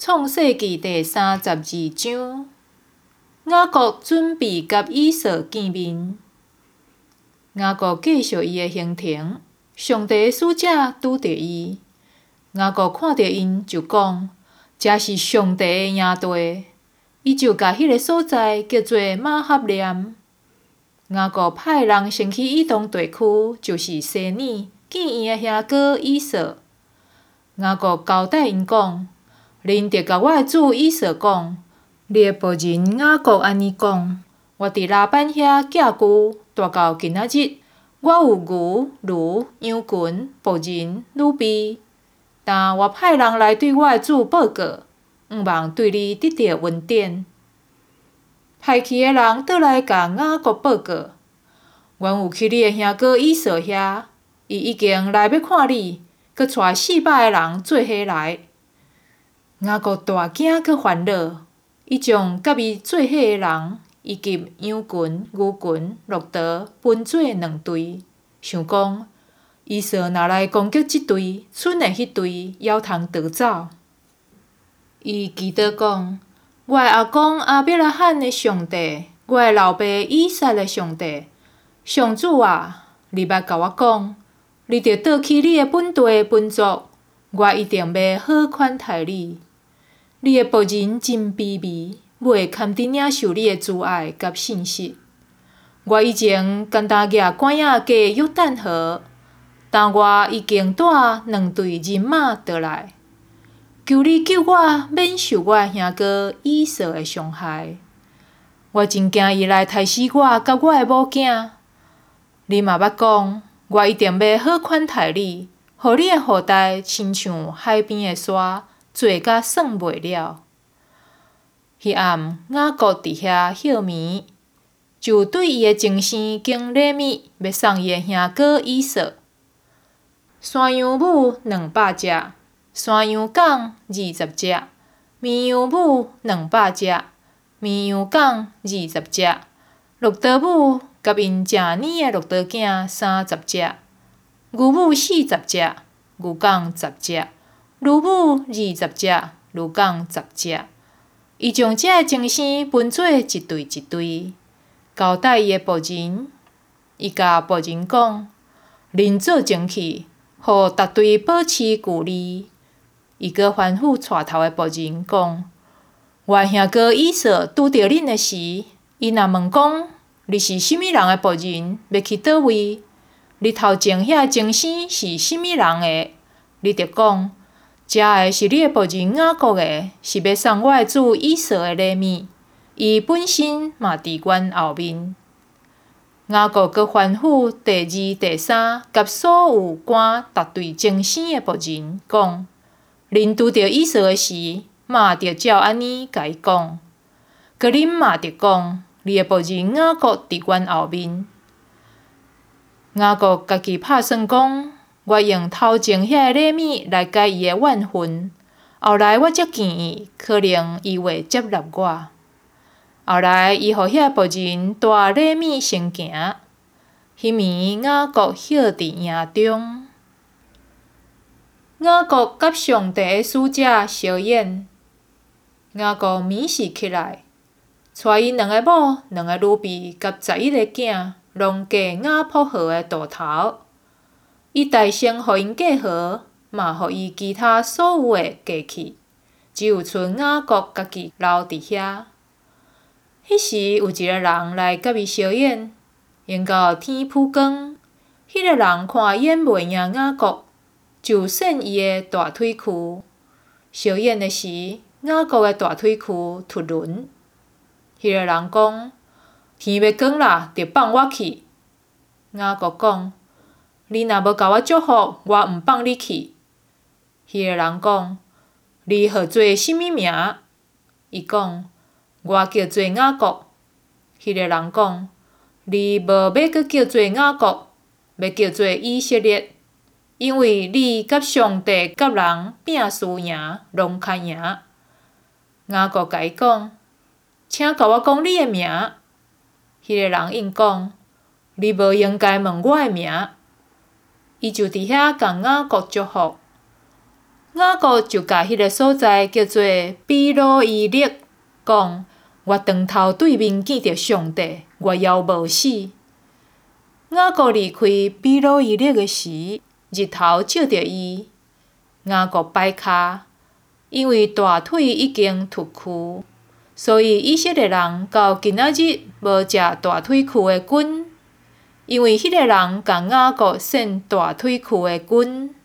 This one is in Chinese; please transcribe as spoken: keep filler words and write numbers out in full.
创世纪第三十二章，雅各准备甲以扫见面。雅各继续伊的行程，上帝的使者拄着伊。雅各看着因就讲：“这是上帝的营地。”伊就甲迄个所在叫做马哈念。雅各派人先去以东地区，就是西珥，见伊的兄哥以扫。雅各交代因讲：“恁得甲我的主以扫讲，你的仆人雅各安尼讲：我伫拉班遐寄居，住到今仔日，我有牛、驴、羊群、仆人、女婢。但我派人来对我的主报告，毋望对你得到恩典。派去的人倒来甲雅各报告：阮有去你的兄哥以扫遐，伊已经来要看你，佮带四百个人做伙来。雅各大惊佮烦恼，伊将甲伊做伙的人以及羊群、牛群、骆驼分做两队，想讲以扫若来攻击即队，剩的迄队还通逃走。伊祈祷讲：我的阿公亚伯拉罕的上帝，我的老爸以撒的上帝，上主啊，你捌甲我讲，你着倒去你的本地本族，我一定要好款待你。你的仆人真卑微，袂堪得领受你的慈爱甲信实。我以前简单举管仔过约旦河，但我已经带两队人马倒来。求你救我免受我的兄哥以扫的伤害。我真惊伊来杀死我甲我的某囝。你嘛捌讲，我一定要好款待你，互你的后代亲像海边的沙，多甲算袂了。迄暗，雅各伫遐歇眠，就对伊的前生经礼物要送伊的兄哥以扫。山羊母两百只，山羊公二十只，绵羊母两百只，绵羊公二十只，骆驼母甲因正年的骆驼囝三十只，牛母四十只，牛公十只，驴母二十只，驴公十只。伊将这个精生分做一队一队，交代伊的仆人。伊甲仆人讲：恁做前去，互逐队保持距离。伊阁吩咐带头的仆人讲：我兄哥以扫拄着恁的时，伊若问讲你是甚物人的仆人，要去倒位？你头前遐精生是甚物人的？你着讲。这个是你的仆人雅各的，是要送我的主以扫的礼物。伊本身嘛伫阮后面。雅各阁吩咐第二、第三，甲所有赶逐队精生的仆人讲：恁拄着以扫的时，嘛着照安尼甲伊讲。佮恁嘛着讲，你的仆人雅各伫阮后面。雅各家己拍算讲。我用头前遐个礼物来解伊的怨愤，后来我才见伊，可能伊会接纳我。后来伊互遐仆人带礼物先行。迄暝雅各歇伫营中。雅各甲上帝的使者相演。雅各暝时起来，带伊两个某、两个女婢甲十一个囝，拢过雅卜河的渡头。伊大声互因过河，嘛互伊其他所有的过去，只有剩雅各家己留伫遐。迄时有一个人来甲伊相演，演到天曝光。迄个人看演袂赢雅各，就伸伊的大腿躯。相演的时，雅各的大腿躯突轮。迄个人讲：天要光啦，着放我去。雅各讲：你若无甲我祝福，我毋放你去。迄个人讲：你号做甚物名？伊讲：我叫做雅各。迄个人讲：你无要阁叫做雅各，要叫做以色列，因为你甲上帝甲人拼输赢，拢较赢。雅各甲伊讲：请甲我讲你的名。迄个人应讲：你无应该问我的名。伊就伫遐甲雅各祝福。 雅各就甲迄个所在叫做比罗伊勒讲：我长头对面见着上帝，我犹无死。雅各离开比罗伊勒的时，日头照着伊。雅各摆骹，因为大腿已经脱裤，所以以色列人到今仔日无食大腿裤的筋，因为迄个人甲雅各献大腿裤的筋。